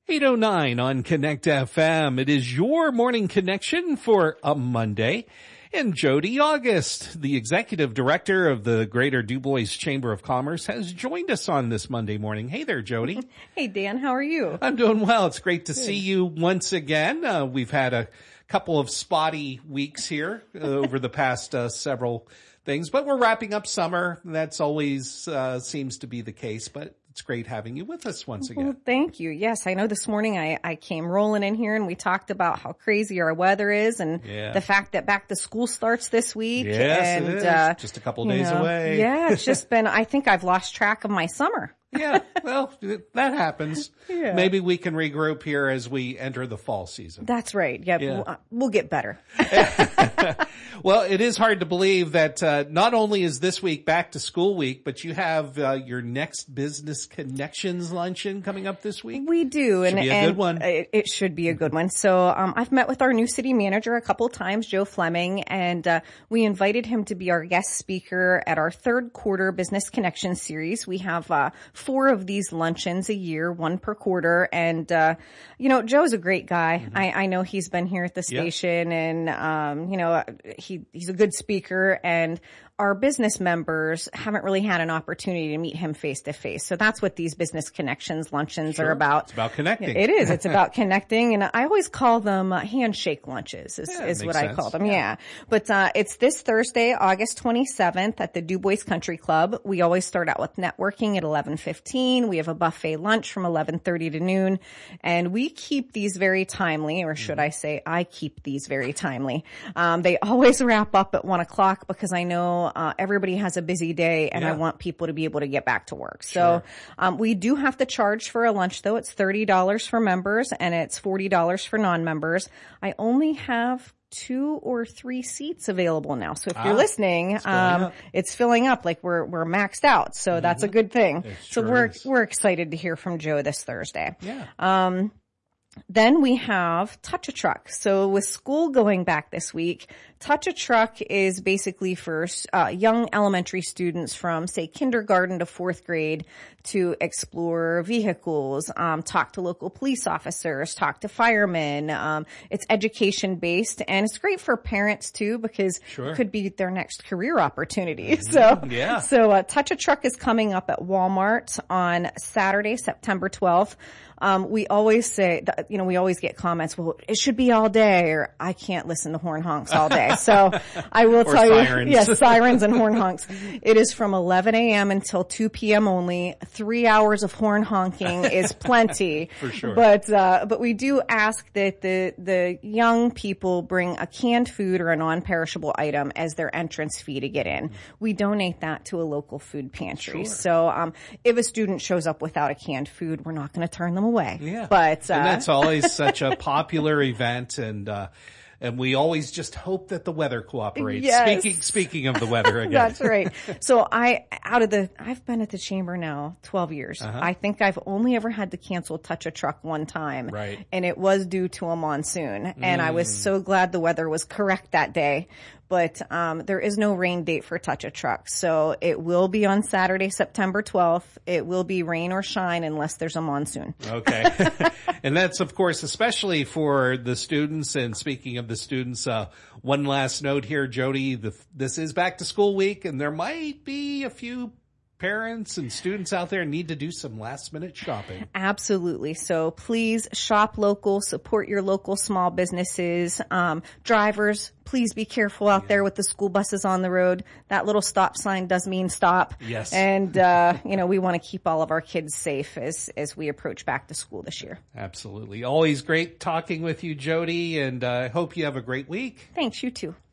8:09 on Connect FM. It is your morning connection for a Monday. And Jody August, the executive director of the Greater DuBois Chamber of Commerce, has joined us on this Monday morning. Hey there, Jody. Hey, Dan. How are you? I'm doing well. It's great to see you once again. We've had a couple of spotty weeks here over the past several things, but we're wrapping up summer. That's always seems to be the case, but it's great having you with us once again. Well, thank you. Yes, I know this morning I came rolling in here and we talked about how crazy our weather is and the fact that back to school starts this week. Yes, and, it is. Just a couple days away. Yeah, it's just been, I think I've lost track of my summer. Yeah, well, that happens. Yeah. Maybe we can regroup here as we enter the fall season. That's right. Yep. Yeah. We'll get better. Well, it is hard to believe that not only is this week back to school week, but you have your next Business Connections luncheon coming up this week. We do. Should be a good one. It should be a good one. So I've met with our new city manager a couple of times, Joe Fleming, and we invited him to be our guest speaker at our third quarter Business Connections series. We have 4 of these luncheons a year, 1 per quarter. And, Joe's a great guy. Mm-hmm. I know he's been here at the station and, he's a good speaker, and our business members haven't really had an opportunity to meet him face to face. So that's what these Business Connections luncheons are about. It's about connecting. It is. It's about connecting. And I always call them handshake lunches is what I call them. Yeah. But it's this Thursday, August 27th at the DuBois Country Club. We always start out with networking at 11:15. We have a buffet lunch from 11:30 to noon. And we keep these very timely, or should I say I keep these very timely. They always wrap up at 1 o'clock because I know everybody has a busy day and I want people to be able to get back to work. So we do have to charge for a lunch though. It's $30 for members and it's $40 for non-members. I only have 2 or 3 seats available now. So if you're listening, it's filling up. Like we're maxed out. So that's a good thing. So we're excited to hear from Joe this Thursday. Yeah. Then we have Touch a Truck. So with school going back this week, Touch a Truck is basically for young elementary students from, say, kindergarten to 4th grade to explore vehicles, talk to local police officers, talk to firemen. It's education-based, and it's great for parents, too, because it could be their next career opportunity. Mm-hmm. So Touch a Truck is coming up at Walmart on Saturday, September 12th. We always say, we always get comments, well, it should be all day, or I can't listen to horn honks all day. So I will tell you, yes, sirens and horn honks. It is from 11 a.m. until 2 p.m. only. 3 hours of horn honking is plenty. For sure. But we do ask that the young people bring a canned food or a non-perishable item as their entrance fee to get in. We donate that to a local food pantry. Sure. So, if a student shows up without a canned food, we're not going to turn them away. Yeah. But, and that's always such a popular event, and we always just hope that the weather cooperates. Yes. Speaking of the weather again. That's right. So I've been at the chamber now 12 years. I think I've only ever had to cancel Touch a Truck one time. Right. And it was due to a monsoon. And I was so glad the weather was correct that day. But there is no rain date for Touch a Truck. So it will be on Saturday, September 12th. It will be rain or shine unless there's a monsoon. Okay. And that's, of course, especially for the students. And speaking of the students, one last note here, Jody, this is back to school week, and there might be a few parents and students out there need to do some last minute shopping. Absolutely. So please shop local, support your local small businesses. Drivers, please be careful out there with the school buses on the road. That little stop sign does mean stop. Yes. And, we want to keep all of our kids safe as we approach back to school this year. Absolutely. Always great talking with you, Jody, and I hope you have a great week. Thanks, you too.